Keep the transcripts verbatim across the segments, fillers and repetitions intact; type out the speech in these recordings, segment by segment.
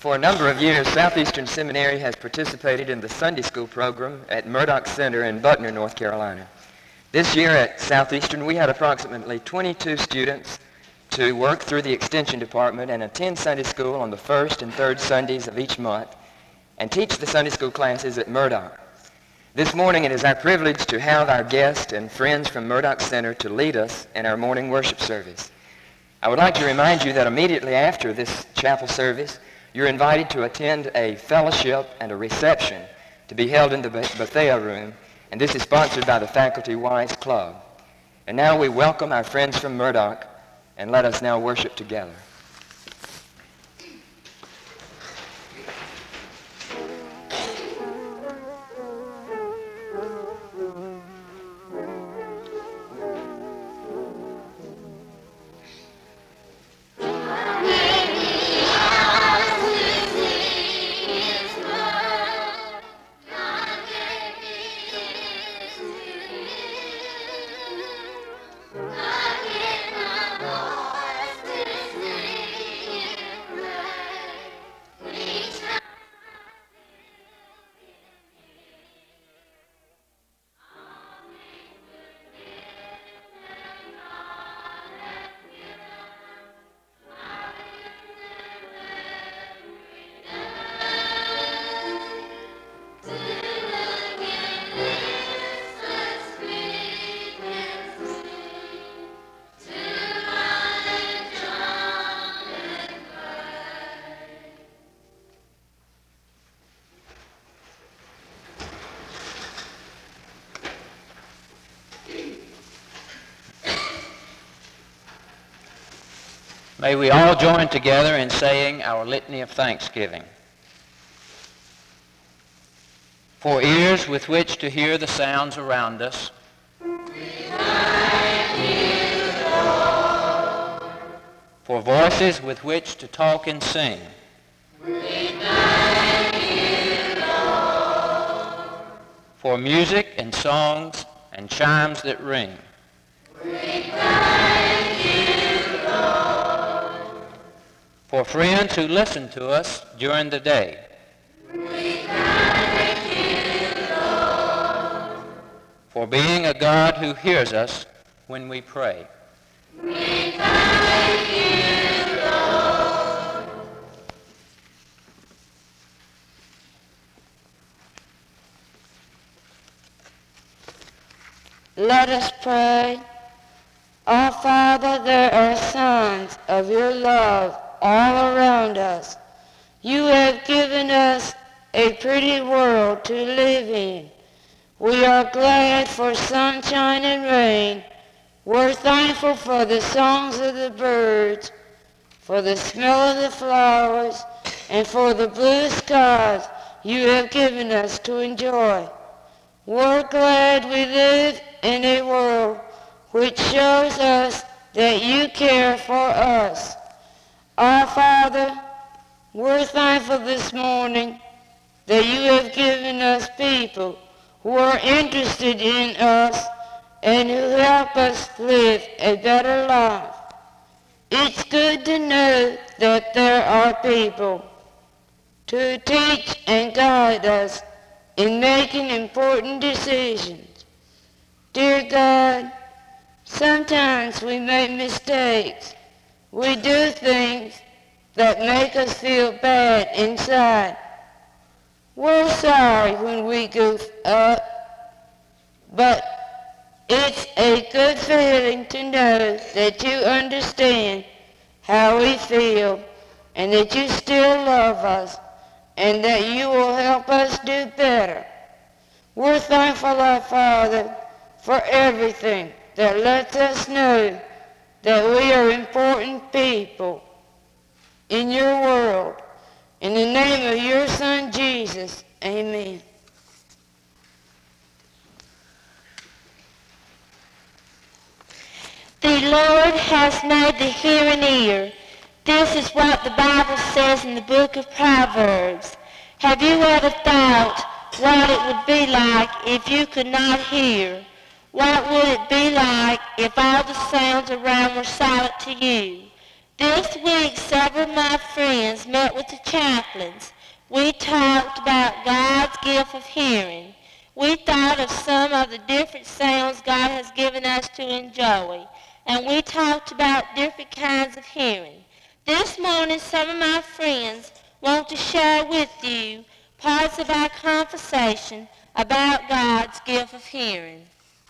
For a number of years, Southeastern Seminary has participated in the Sunday School program at Murdock Center in Buckner, North Carolina. This year at Southeastern, we had approximately twenty-two students to work through the Extension Department and attend Sunday School on the first and third Sundays of each month and teach the Sunday School classes at Murdock. This morning, it is our privilege to have our guests and friends from Murdock Center to lead us in our morning worship service. I would like to remind you that immediately after this chapel service, you're invited to attend a fellowship and a reception to be held in the Bethea room, and this is sponsored by the Faculty Wise Club. And now we welcome our friends from Murdock, and let us now worship together. May we all join together in saying our litany of thanksgiving. For ears with which to hear the sounds around us. We thank you, Lord. For voices with which to talk and sing. We thank you, Lord. For music and songs and chimes that ring. We thank you, Lord. For friends who listen to us during the day. We thank you, Lord. For being a God who hears us when we pray. We thank you, Lord. Let us pray. Our Father, there are signs of your love all around us. You have given us a pretty world to live in. We are glad for sunshine and rain. We're thankful for the songs of the birds, for the smell of the flowers, and for the blue skies you have given us to enjoy. We're glad we live in a world which shows us that you care for us. Our Father, we're thankful this morning that you have given us people who are interested in us and who help us live a better life. It's good to know that there are people to teach and guide us in making important decisions. Dear God, sometimes we make mistakes. We do things that make us feel bad inside. We're sorry when we goof up, but it's a good feeling to know that you understand how we feel and that you still love us and that you will help us do better. We're thankful, our Father, for everything that lets us know that we are important people in your world. In the name of your Son, Jesus, amen. The Lord has made the hearing ear. This is what the Bible says in the book of Proverbs. Have you ever thought what it would be like if you could not hear? What would it be like if all the sounds around were silent to you? This week, several of my friends met met with the chaplains. We talked about God's gift of hearing. We thought of some of the different sounds God has given us to enjoy, and we talked about different kinds of hearing. This morning, some of my friends want to share with you parts of our conversation about God's gift of hearing.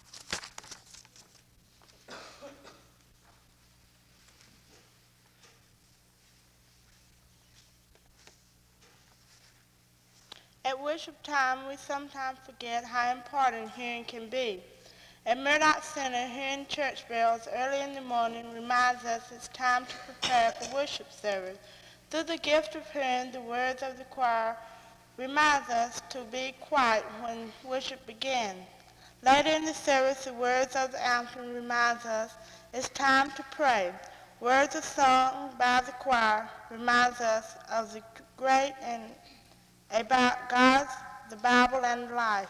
At worship time, we sometimes forget how important hearing can be. At Murdoch Center, hearing church bells early in the morning reminds us it's time to prepare for worship service. Through the gift of hearing, the words of the choir reminds us to be quiet when worship begins. Later in the service, the words of the anthem reminds us it's time to pray. Words of song by the choir reminds us of the great and about God, the Bible, and life.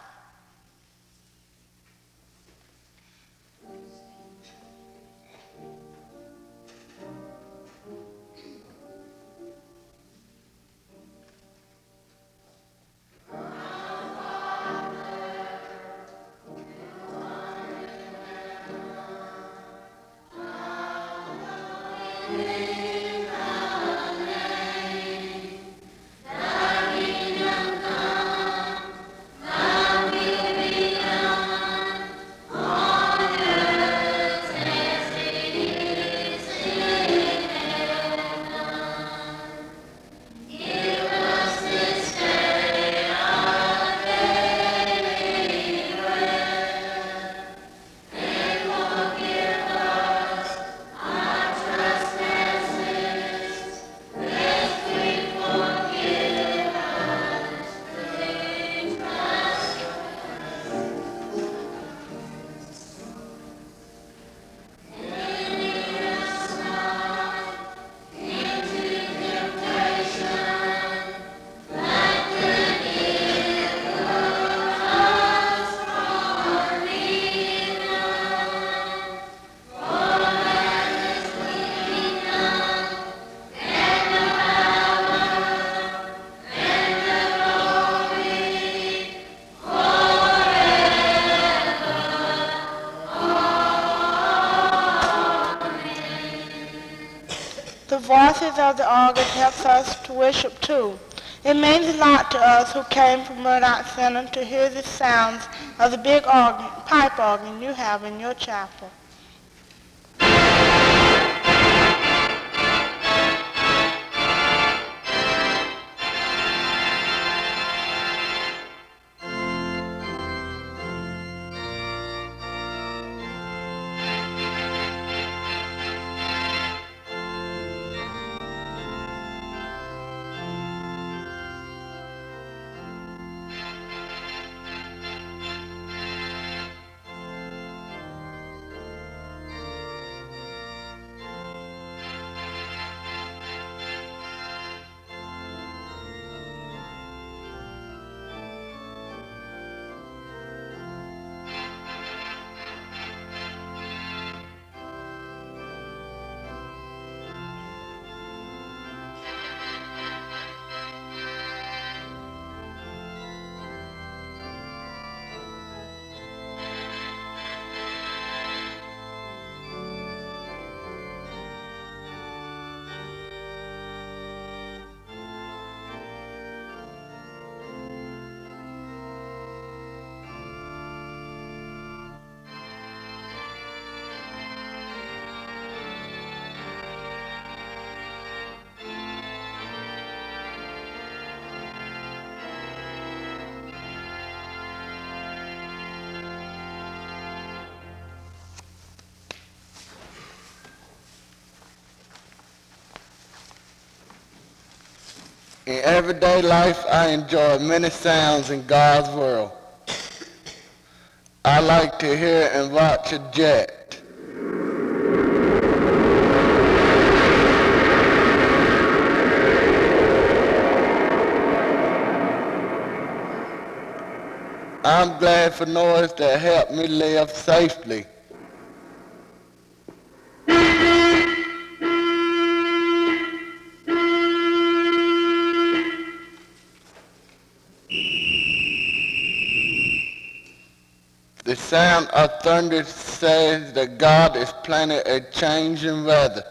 The voices of the organ helps us to worship too. It means a lot to us who came from Murdoch Center to hear the sounds of the big organ, pipe organ you have in your chapel. In everyday life, I enjoy many sounds in God's world. I like to hear and watch a jet. I'm glad for noise that help me live safely. The sound of thunder says that God is planning a change in weather.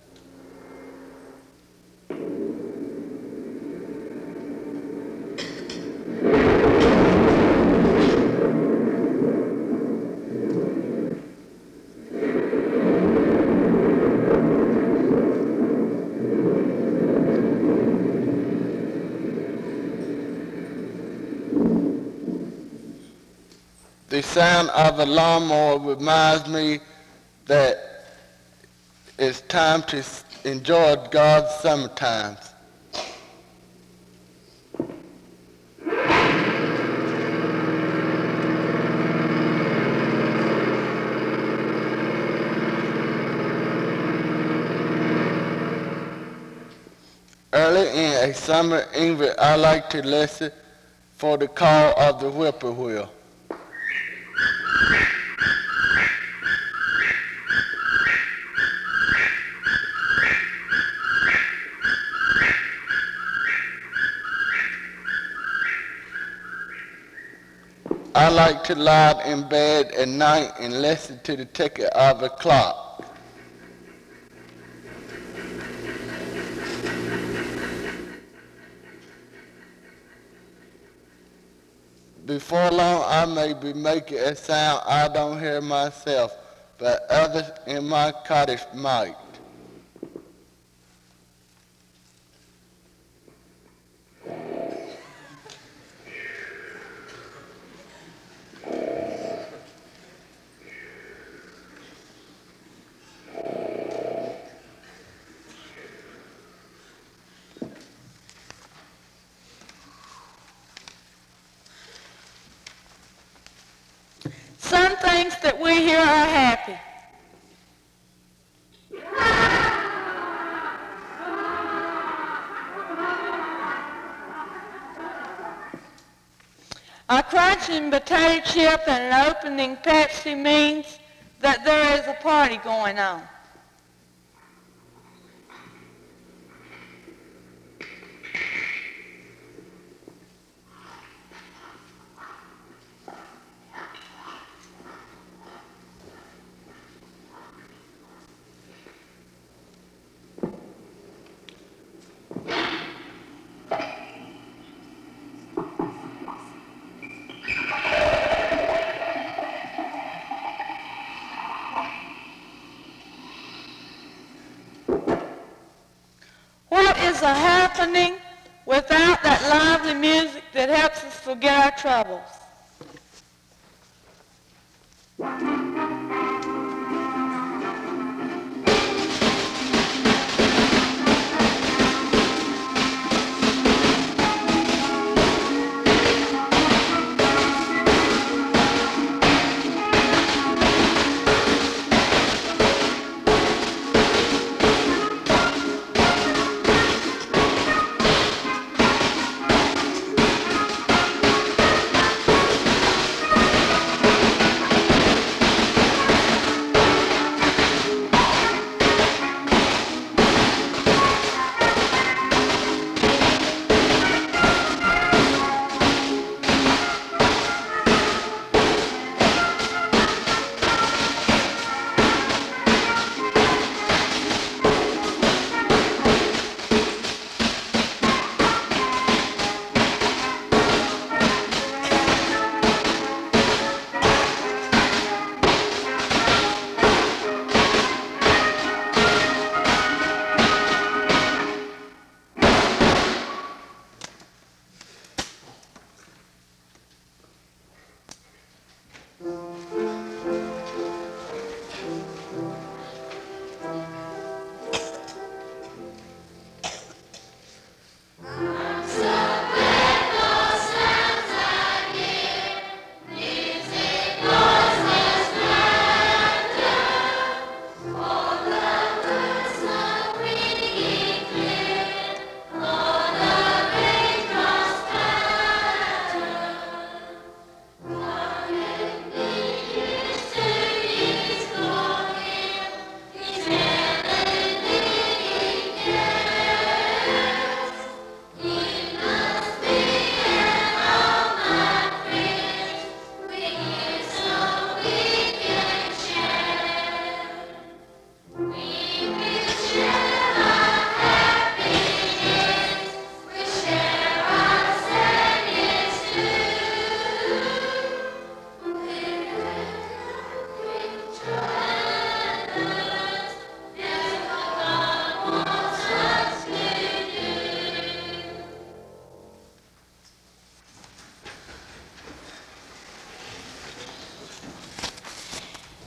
The sound of a lawnmower reminds me that it's time to s- enjoy God's summer times. Early in a summer evening, I like to listen for the call of the whippoorwill. I like to lie in bed at night and listen to the ticking of a clock. Before long, I may be making a sound I don't hear myself, but others in my cottage might. Some things that we hear are happy. A crunching potato chip and an opening Pepsi means that there is a party going on. What is a happening without that lively music that helps us forget our troubles?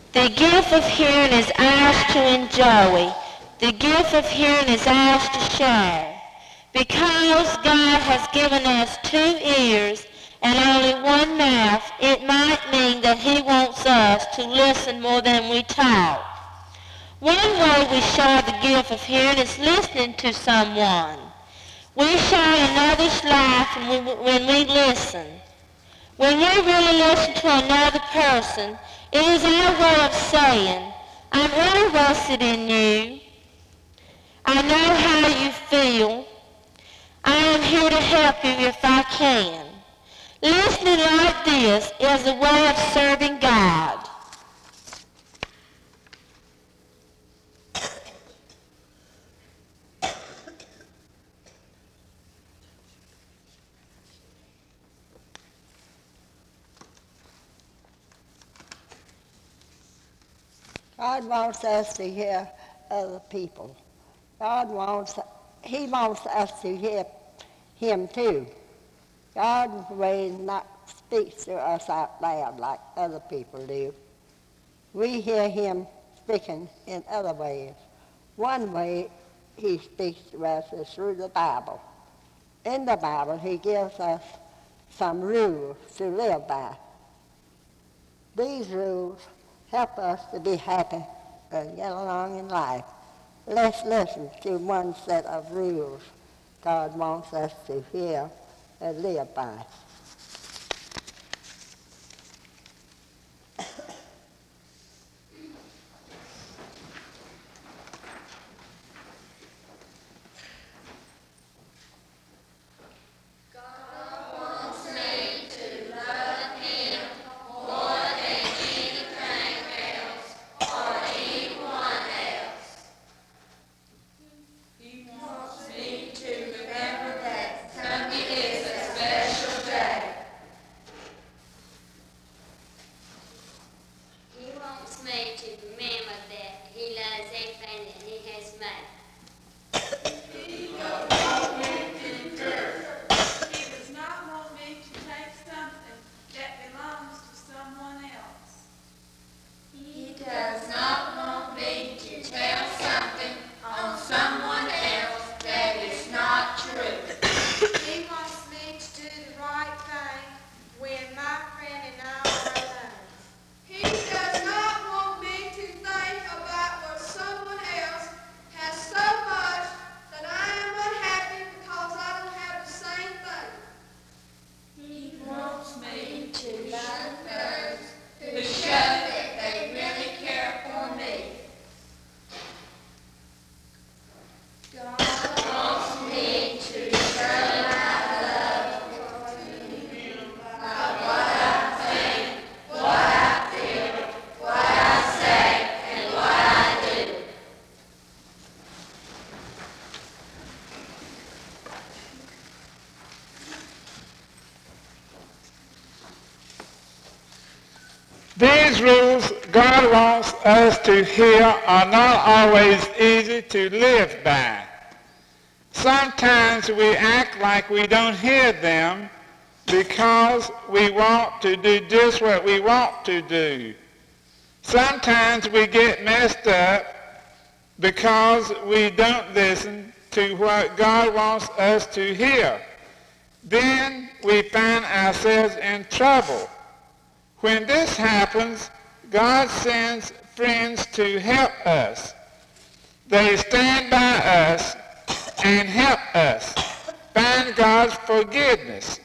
The gift of hearing is ours to enjoy. The gift of hearing is ours to share. Because God has given us two ears and only one mouth, it might mean that he wants us to listen more than we talk. One way we share the gift of hearing is listening to someone. We share another's life when we, when we listen. When we really listen to another person, it is our way of saying, I'm interested in you. I know how you feel. I am here to help you if I can. Listening like this is a way of serving God. God wants us to hear other people. God wants, he wants us to hear him too. God's way not speak to us out loud like other people do. We hear him speaking in other ways. One way he speaks to us is through the Bible. In the Bible, he gives us some rules to live by. These rules help us to be happy and get along in life. Let's listen to one set of rules God wants us to hear and live by. These rules God wants us to hear are not always easy to live by. Sometimes we act like we don't hear them because we want to do just what we want to do. Sometimes we get messed up because we don't listen to what God wants us to hear. Then we find ourselves in trouble. When this happens, God sends friends to help us. They stand by us and help us find God's forgiveness.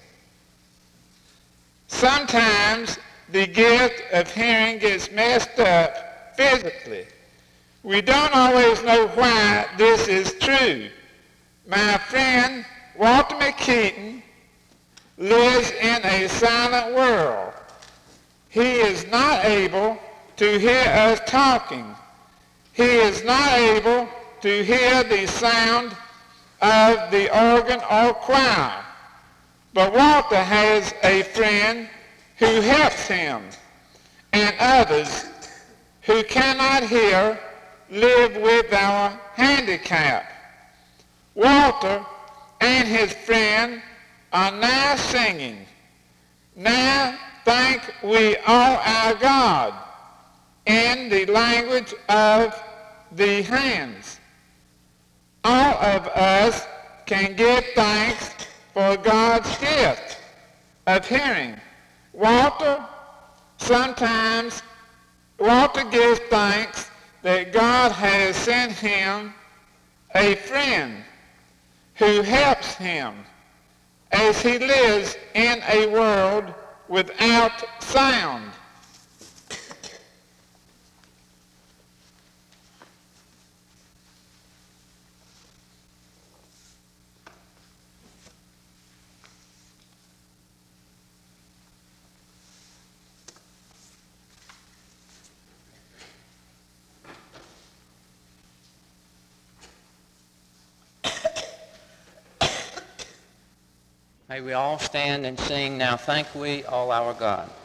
Sometimes the gift of hearing gets messed up physically. We don't always know why this is true. My friend Walter McKeaton lives in a silent world. He is not able to hear us talking. He is not able to hear the sound of the organ or choir. But Walter has a friend who helps him, and others who cannot hear live with our handicap. Walter and his friend are now singing, "Now thank we all our God." in the language of the hands. All of us can give thanks for God's gift of hearing. Walter sometimes, Walter gives thanks that God has sent him a friend who helps him as he lives in a world without sound. May we all stand and sing, Now Thank We All Our God.